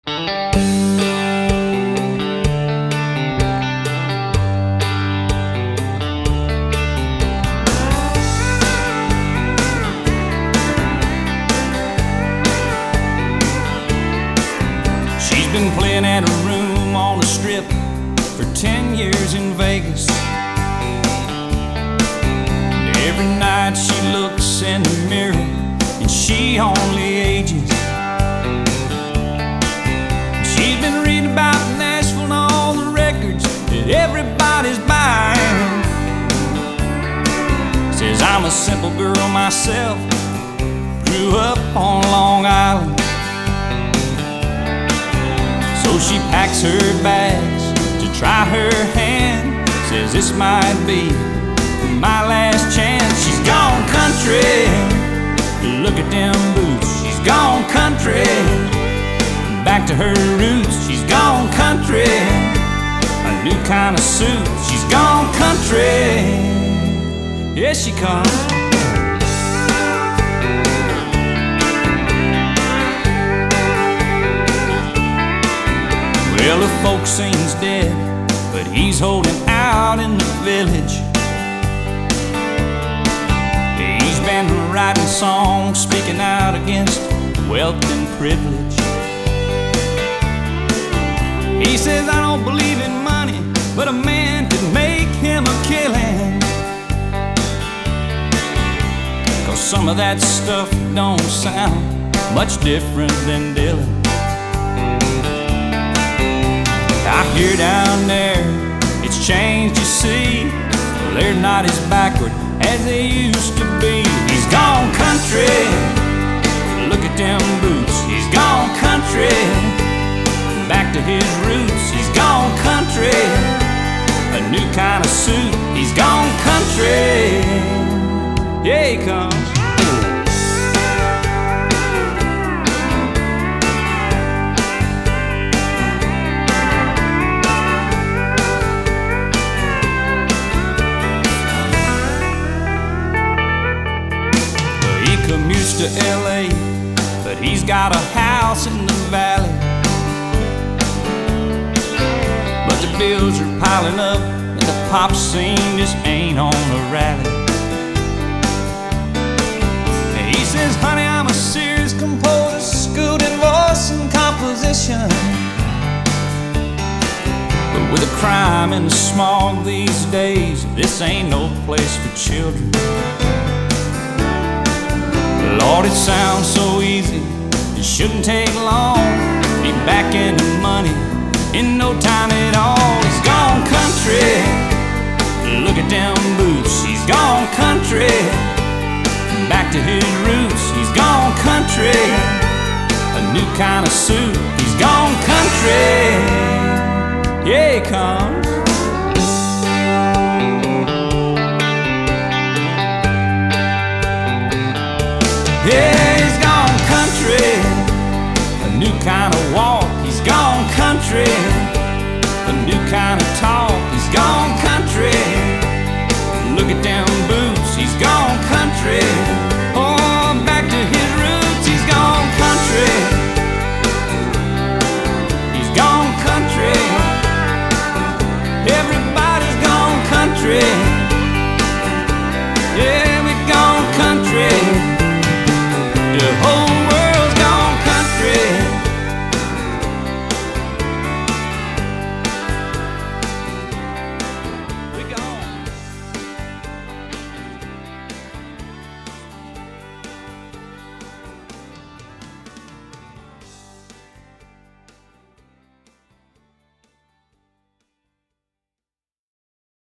She's been playing at a room on the strip for 10 years in Vegas. And every night she looks in the mirror and she only ages. She's been reading about Nashville and all the records that everybody's buying. Says I'm a simple girl myself, grew up on Long Island. So she packs her bags to try her hand. Says this might be my last chance. She's gone country, look at them boots. She's gone country, back to her roots. She's gone country, a new kind of suit. She's gone country, yes she comes. Well, the folk sings dead, but he's holding out in the village. He's been writing songs, speaking out against wealth and privilege. He says, I don't believe in money, but a man could make him a killing. 'Cause some of that stuff don't sound much different than Dylan. I hear down there, it's changed, you see. Well, they're not as backward as they used to be. He's gone country, look at them boots. He's gone country, back to his roots. He's gone country, a new kind of suit. He's gone country, yeah he comes. Commutes to LA, but he's got a house in the valley. But the bills are piling up and the pop scene just ain't on a rally. He says, honey, I'm a serious composer, schooled in voice and composition. But with the crime and the smog these days, this ain't no place for children. Lord, it sounds so easy, it shouldn't take long. Be back in the money in no time at all. He's gone country, look at them boots. He's gone country, back to his roots. He's gone country, a new kind of suit. He's gone country, yeah he comes. Yeah, he's gone country, a new kind of walk. He's gone country, a new kind of talk.